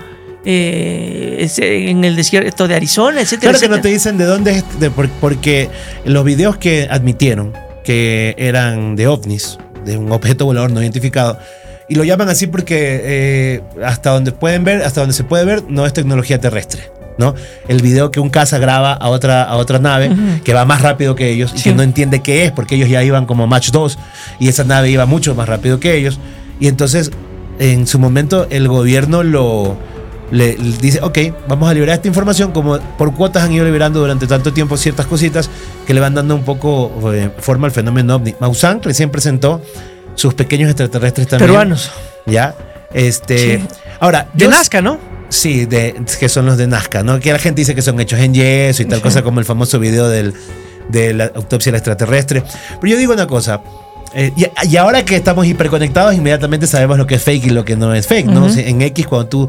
En el desierto de Arizona, etcétera. Claro que no te dicen de dónde es, porque los videos que admitieron que eran de ovnis, de un objeto volador no identificado, y lo llaman así porque hasta donde se puede ver, no es tecnología terrestre, ¿no? El video que un caza graba a otra nave que va más rápido que ellos y que no entiende qué es, porque ellos ya iban como Mach 2 y esa nave iba mucho más rápido que ellos, y entonces en su momento el gobierno le dice, ok, vamos a liberar esta información, como por cuotas han ido liberando durante tanto tiempo ciertas cositas que le van dando un poco forma al fenómeno ovni. Maussan recién presentó sus pequeños extraterrestres también. Peruanos. Ya. Sí. Ahora, de Nazca, ¿no? Sí, que son los de Nazca, ¿no? Que la gente dice que son hechos en yeso y tal cosa, como el famoso video de la autopsia del extraterrestre. Pero yo digo una cosa. Y ahora que estamos hiperconectados, inmediatamente sabemos lo que es fake y lo que no es fake, ¿no? En X, cuando tú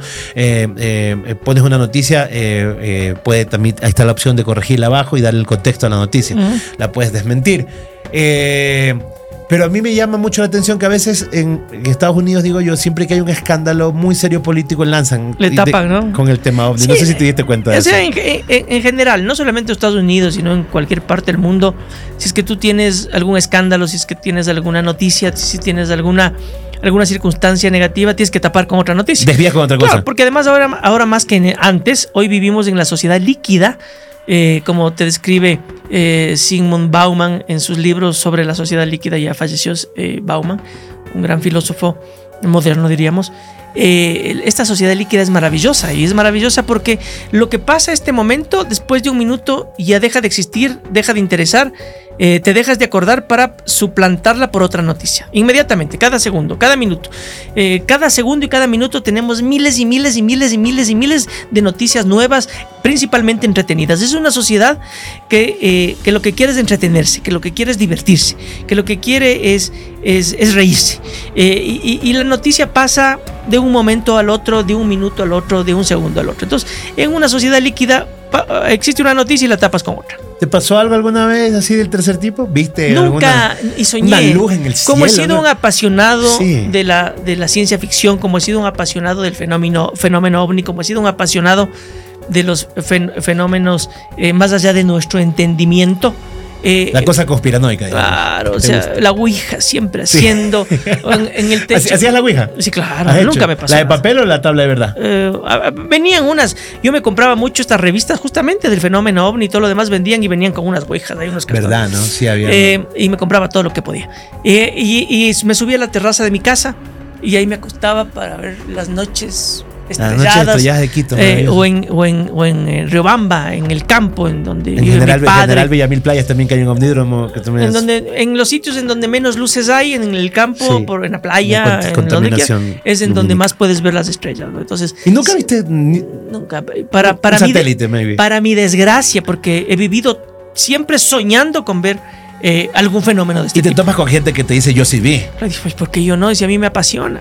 pones una noticia, también ahí está la opción de corregirla abajo y darle el contexto a la noticia. La puedes desmentir. Pero a mí me llama mucho la atención que a veces en Estados Unidos, digo yo, siempre que hay un escándalo muy serio político, lanzan. Le tapan, ¿no? Con el tema ovni. Sí, no sé si te diste cuenta de eso. O sea, en general, no solamente en Estados Unidos, sino en cualquier parte del mundo, si es que tú tienes algún escándalo, si es que tienes alguna noticia, si tienes alguna circunstancia negativa, tienes que tapar con otra noticia. Desvías con otra cosa. Claro, porque además ahora más que antes, hoy vivimos en la sociedad líquida, como te describe Zygmunt Bauman en sus libros sobre la sociedad líquida. Ya falleció Bauman, un gran filósofo moderno, diríamos. Esta sociedad líquida es maravillosa, y es maravillosa porque lo que pasa en este momento, después de un minuto, ya deja de existir, deja de interesar, te dejas de acordar para suplantarla por otra noticia. Inmediatamente, cada segundo, cada minuto. Cada segundo y cada minuto tenemos miles y miles y miles y miles y miles de noticias nuevas, principalmente entretenidas. Es una sociedad que lo que quiere es entretenerse, que lo que quiere es divertirse, que lo que quiere es reírse. Y la noticia pasa de un momento al otro, de un minuto al otro, de un segundo al otro. Entonces, en una sociedad líquida existe una noticia y la tapas con otra. ¿Te pasó algo alguna vez así del tercer tipo? ¿Viste nunca? Y soñé. Una luz en el cielo. Como he sido un apasionado de la ciencia ficción, como he sido un apasionado del fenómeno ovni, como he sido un apasionado de los fenómenos más allá de nuestro entendimiento. La cosa conspiranoica. Claro, o sea, la ouija siempre haciendo en el techo. ¿Hacías la ouija? Sí, claro, nunca me pasó. ¿La de papel o la tabla de verdad? Venían unas, yo me compraba mucho estas revistas justamente del fenómeno ovni y todo lo demás venían con unas ouijas, hay unos cartones. ¿Verdad, no? Sí había. Y me compraba todo lo que podía. Y me subía a la terraza de mi casa y ahí me acostaba para ver las noches estrelladas, de Quito, o en Riobamba, en el campo, en donde en General Villamil Playas también que hay un omnídromo que también en los sitios en donde menos luces hay, en el campo, sí, en la playa, en donde quieras, es en donde más puedes ver las estrellas, ¿no? Entonces, ¿y nunca viste nunca para un satélite, maybe? Para mi desgracia, porque he vivido siempre soñando con ver algún fenómeno de este tipo. Y te topas con gente que te dice yo sí vi. Pues porque yo no, si a mí me apasiona.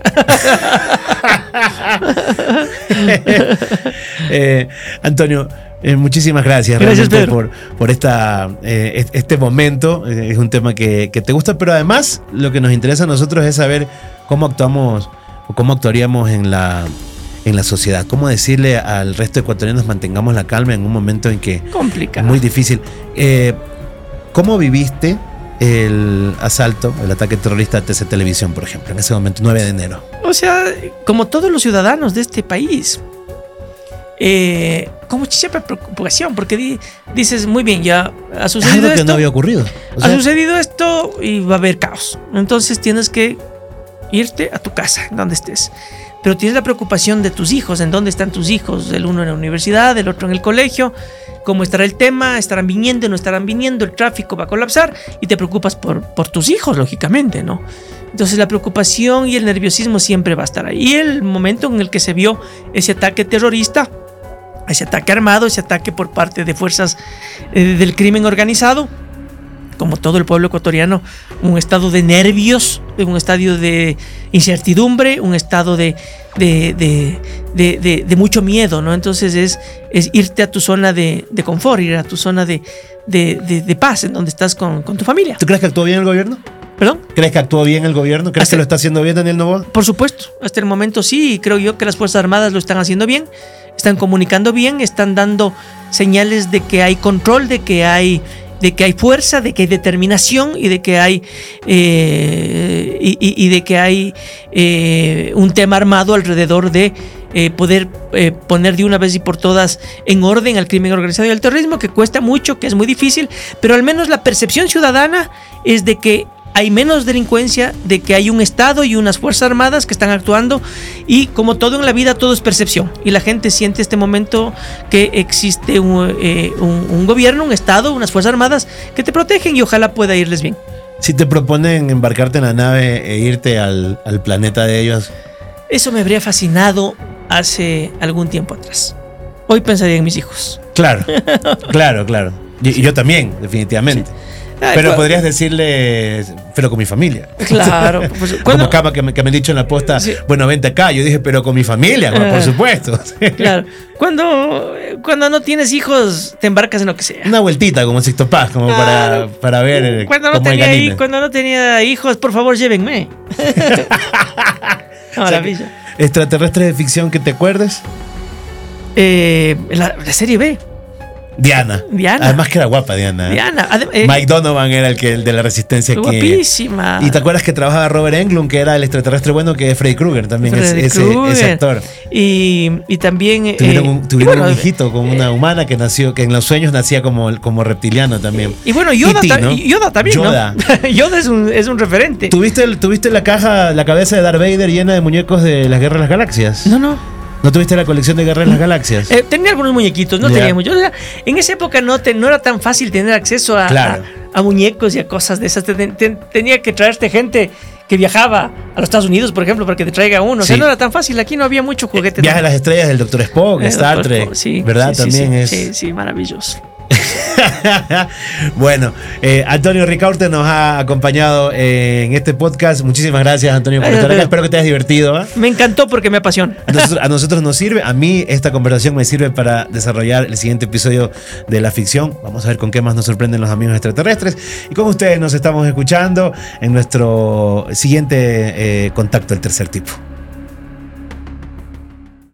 Antonio, muchísimas gracias. Gracias, por este momento. Es un tema que te gusta, pero además lo que nos interesa a nosotros es saber cómo actuamos o cómo actuaríamos en la sociedad. Cómo decirle al resto de ecuatorianos mantengamos la calma en un momento en que complicado, es muy difícil. ¿Cómo viviste el asalto, el ataque terrorista a TC Televisión, por ejemplo, en ese momento, 9 de enero? O sea, como todos los ciudadanos de este país, con muchísima preocupación, porque dices, muy bien, ya ha sucedido algo que esto, no había ocurrido. Ha sucedido esto y va a haber caos. Entonces tienes que irte a tu casa, donde estés. Pero tienes la preocupación de tus hijos, en dónde están tus hijos, el uno en la universidad, el otro en el colegio, cómo estará el tema, estarán viniendo, no estarán viniendo, el tráfico va a colapsar, y te preocupas por tus hijos, lógicamente, ¿no? Entonces la preocupación y el nerviosismo siempre va a estar ahí. Y el momento en el que se vio ese ataque terrorista, ese ataque armado, ese ataque por parte de fuerzas del crimen organizado, como todo el pueblo ecuatoriano, un estado de nervios, un estado de incertidumbre, un estado de mucho miedo, ¿no? Entonces es irte a tu zona de confort, ir a tu zona de paz, en donde estás con tu familia. ¿Tú crees que actuó bien el gobierno? ¿Perdón? ¿Crees que actuó bien el gobierno? ¿Crees que lo está haciendo bien Daniel Noboa? Por supuesto, hasta el momento sí, y creo yo que las Fuerzas Armadas lo están haciendo bien, están comunicando bien, están dando señales de que hay control, de que hay fuerza, de que hay determinación y de que hay un tema armado alrededor de poder poner de una vez y por todas en orden al crimen organizado y al terrorismo, que cuesta mucho, que es muy difícil, pero al menos la percepción ciudadana es de que hay menos delincuencia, de que hay un Estado y unas Fuerzas Armadas que están actuando, y como todo en la vida, todo es percepción, y la gente siente este momento que existe un gobierno, un Estado, unas Fuerzas Armadas que te protegen, y ojalá pueda irles bien. Si te proponen embarcarte en la nave e irte al planeta de ellos, eso me habría fascinado hace algún tiempo atrás. Hoy pensaría en mis hijos. Claro. Y yo también, definitivamente. Sí. Pero podrías decirle, pero con mi familia. Claro. Pues, como acaba que me han dicho en la posta, sí. Bueno, vente acá. Yo dije, pero con mi familia, por supuesto. Claro. Cuando no tienes hijos, te embarcas en lo que sea. Una vueltita, como Sixto Paz, como para ver cuando no tenía hijos, por favor, llévenme. Maravilla. O sea, ¿extraterrestres de ficción que te acuerdes? La serie B. Diana. Además que era guapa Diana. Mike Donovan era el de la Resistencia. Guapísima. Y te acuerdas que trabajaba Robert Englund, que era el extraterrestre bueno, que es Freddy Krueger también, ese actor. Y también tuvieron un hijito con una humana que en los sueños nacía como reptiliano también. Y bueno, Yoda también, Yoda. ¿no? Yoda es un referente. ¿Tuviste la cabeza de Darth Vader llena de muñecos de las Guerras de las Galaxias? ¿No tuviste la colección de Guerras de las Galaxias? Tenía algunos muñequitos, no tenía muchos. O sea, en esa época no era tan fácil tener acceso a muñecos y a cosas de esas. Tenía que traerte gente que viajaba a los Estados Unidos, por ejemplo, para que te traiga uno. Sí. O sea, no era tan fácil. Aquí no había mucho juguete. Viaje a las estrellas del Dr. Spock, Star Trek. Sí, ¿verdad? Sí, también sí, es. Sí, maravilloso. Bueno, Antonio Ricaurte nos ha acompañado en este podcast. Muchísimas gracias, Antonio, por estar acá. Espero que te hayas divertido. Me encantó porque me apasiona. A nosotros nos sirve. A mí esta conversación me sirve para desarrollar el siguiente episodio de la ficción. Vamos a ver con qué más nos sorprenden los amigos extraterrestres. Y con ustedes nos estamos escuchando en nuestro siguiente contacto, el tercer tipo.